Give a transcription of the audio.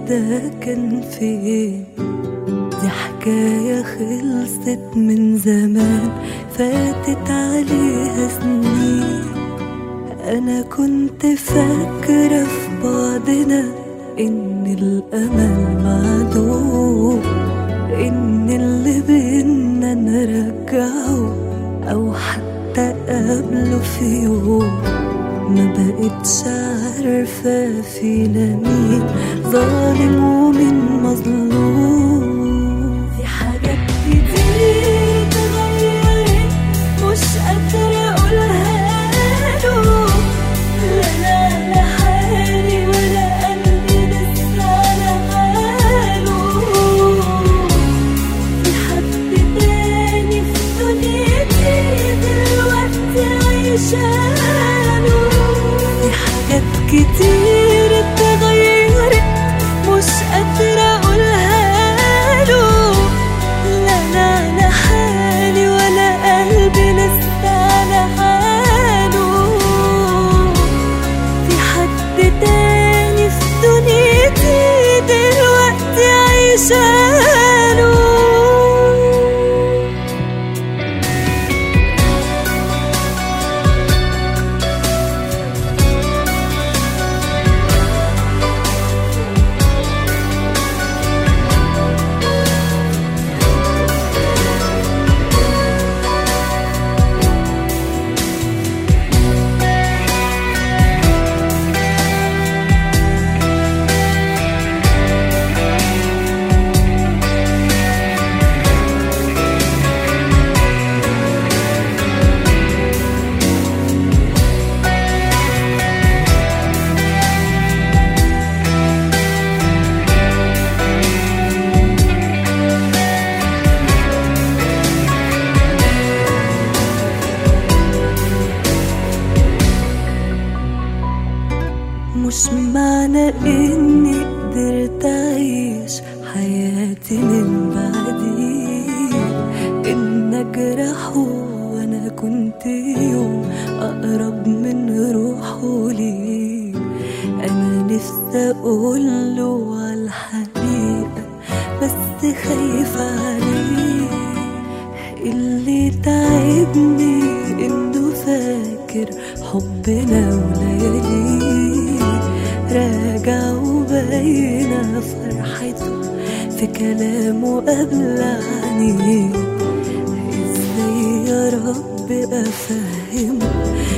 ده كان فين؟ دي حكاية خلصت من زمان، فاتت عليها سنين. أنا كنت فاكرة في بعضنا إن الأمل معدوم، إن اللي بينا نرجعه أو حتى قبله في يوم. ما بقتش عارفة فينا مين ظالم ومين مظلوم. في حاجات كتير اتغيرت مش قادرة أقولها له، لا لا لا حالي ولا قلبي لسه على حاله. في حد تاني في دنيتي دلوقتي عايشاله. في حاجات كتير اتغيرت مش قادرة أقولها له، لا لا لا حالي ولا قلبي لسه على حاله. في حد تاني في دنيتي دلوقتي عايشاله. مش معنى إني قدرت أعيش حياتي من بعدي إن أجرحه، وأنا كنت يوم أقرب من روحه ليه. أنا نفسي أقوله عالحقيقة بس خايفة عليه. اللي تعبني إنه فاكر حبنا ولياليه، راجع وباينة فرحته في كلامه قبل عينيه. ازاي يا رب افهمه